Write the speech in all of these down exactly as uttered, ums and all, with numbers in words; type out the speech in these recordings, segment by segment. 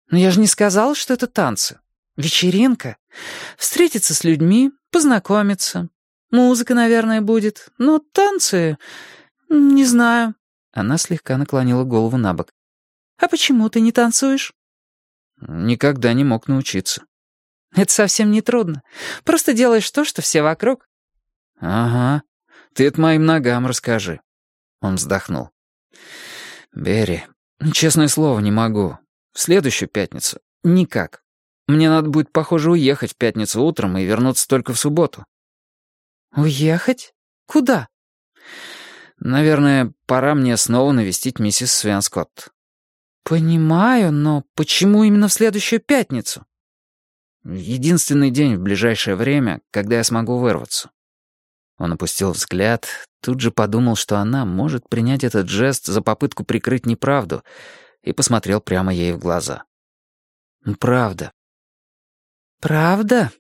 Но я же не сказала, что это танцы. Вечеринка. Встретиться с людьми, познакомиться. Музыка, наверное, будет. Но танцы... не знаю». Она слегка наклонила голову на бок. «А почему ты не танцуешь?» «Никогда не мог научиться». «Это совсем не трудно. Просто делаешь то, что все вокруг». «Ага. Ты это моим ногам расскажи». Он вздохнул. «Берри, честное слово, не могу. В следующую пятницу никак. Мне надо будет, похоже, уехать в пятницу утром и вернуться только в субботу». «Уехать? Куда?» «Наверное, пора мне снова навестить миссис Свенскотт». «Понимаю, но почему именно в следующую пятницу?» «Единственный день в ближайшее время, когда я смогу вырваться». Он опустил взгляд, тут же подумал, что она может принять этот жест за попытку прикрыть неправду, и посмотрел прямо ей в глаза. «Правда». «Правда?»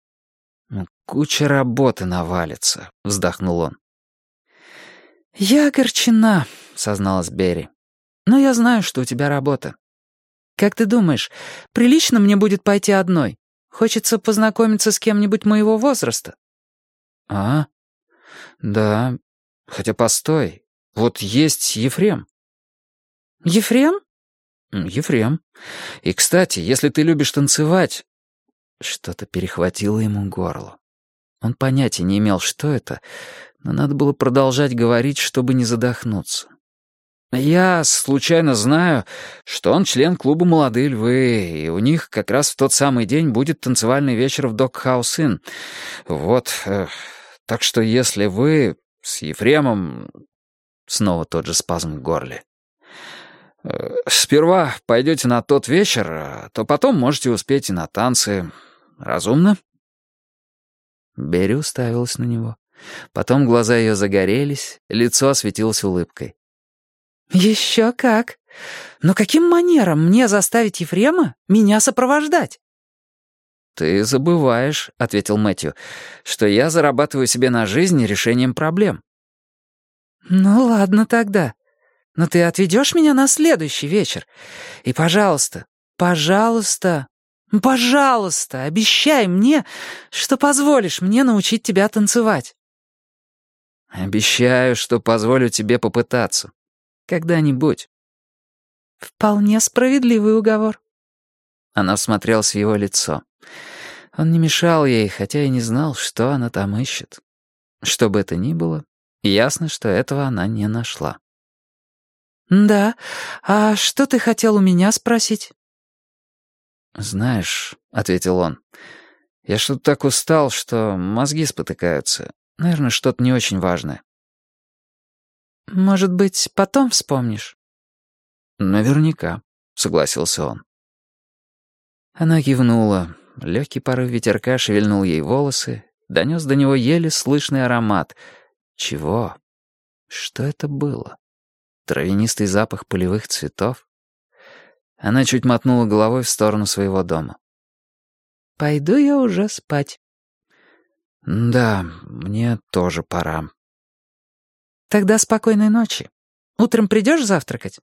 «Куча работы навалится», — вздохнул он. «Я огорчена», — созналась Берри. «Но я знаю, что у тебя работа. Как ты думаешь, прилично мне будет пойти одной? Хочется познакомиться с кем-нибудь моего возраста». «А? Да. Хотя постой. Вот есть Ефрем». «Ефрем?» «Ефрем. И, кстати, если ты любишь танцевать...» Что-то перехватило ему горло. Он понятия не имел, что это, но надо было продолжать говорить, чтобы не задохнуться. «Я случайно знаю, что он член клуба «Молодые львы», и у них как раз в тот самый день будет танцевальный вечер в Док-хаус-Инн. Вот, э, так что если вы с Ефремом...» Снова тот же спазм в горле. «Э, «Сперва пойдете на тот вечер, то потом можете успеть и на танцы. Разумно?» Берри уставилась на него. Потом глаза ее загорелись, лицо осветилось улыбкой. «Еще как! Но каким манером мне заставить Ефрема меня сопровождать?» «Ты забываешь», — ответил Мэтью, «что я зарабатываю себе на жизнь решением проблем». «Ну ладно тогда. Но ты отведешь меня на следующий вечер. И, пожалуйста, пожалуйста, пожалуйста, обещай мне, что позволишь мне научить тебя танцевать». «Обещаю, что позволю тебе попытаться. Когда-нибудь». «Вполне справедливый уговор». Она всмотрелась в его лицо. Он не мешал ей, хотя и не знал, что она там ищет. Что бы это ни было, ясно, что этого она не нашла. «Да, а что ты хотел у меня спросить?» «Знаешь», — ответил он, — «я что-то так устал, что мозги спотыкаются. Наверное, что-то не очень важное». «Может быть, потом вспомнишь?» «Наверняка», — согласился он. Она кивнула. Легкий порыв ветерка шевельнул ей волосы, донес до него еле слышный аромат. Чего? Что это было? Травянистый запах полевых цветов? Она чуть мотнула головой в сторону своего дома. «Пойду я уже спать». «Да, мне тоже пора». «Тогда спокойной ночи. Утром придешь завтракать?»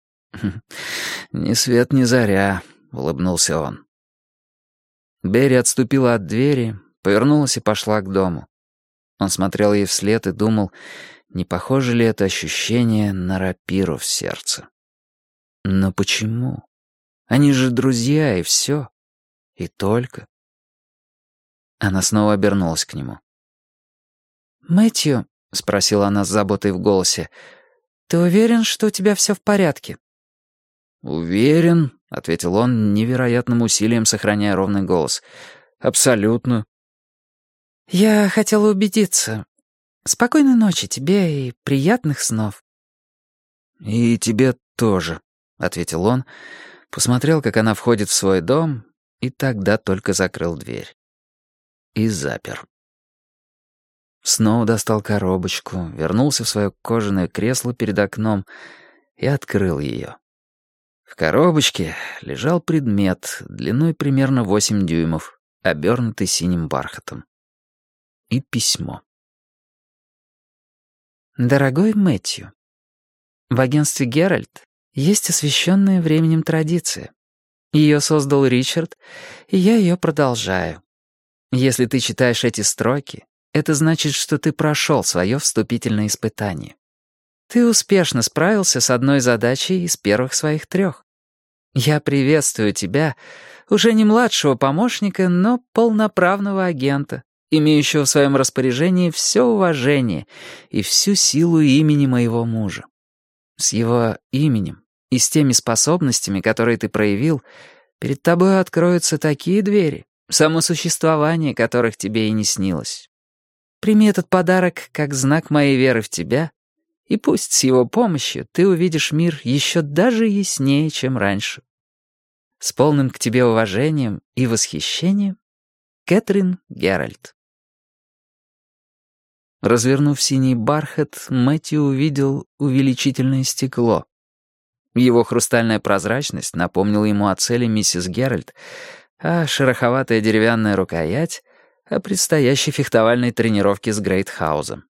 «Ни свет, ни заря», — улыбнулся он. Берри отступила от двери, повернулась и пошла к дому. Он смотрел ей вслед и думал, не похоже ли это ощущение на рапиру в сердце. Но почему? Они же друзья, и все. И только. Она снова обернулась к нему. «Мэтью», — спросила она с заботой в голосе, — «ты уверен, что у тебя все в порядке?» «Уверен», — ответил он, невероятным усилием сохраняя ровный голос. «Абсолютно». «Я хотела убедиться. Спокойной ночи тебе и приятных снов». «И тебе тоже», — ответил он, посмотрел, как она входит в свой дом, и тогда только закрыл дверь. И запер. Снова достал коробочку, вернулся в свое кожаное кресло перед окном и открыл ее. В коробочке лежал предмет длиной примерно восемь дюймов, обернутый синим бархатом. И письмо. «Дорогой Мэтью, в агентстве «Геральт» есть освященная временем традиция. Ее создал Ричард, и я ее продолжаю. Если ты читаешь эти строки, это значит, что ты прошел свое вступительное испытание. Ты успешно справился с одной задачей из первых своих трех. Я приветствую тебя, уже не младшего помощника, но полноправного агента, имеющего в своем распоряжении все уважение и всю силу имени моего мужа. С его именем и с теми способностями, которые ты проявил, перед тобой откроются такие двери, само существование которых тебе и не снилось. Прими этот подарок как знак моей веры в тебя, и пусть с его помощью ты увидишь мир еще даже яснее, чем раньше. С полным к тебе уважением и восхищением, Кэтрин Геральт. Развернув синий бархат, Мэтью увидел увеличительное стекло. Его хрустальная прозрачность напомнила ему о цели миссис Геральт, а шероховатая деревянная рукоять — о предстоящей фехтовальной тренировке с Грейтхаузом.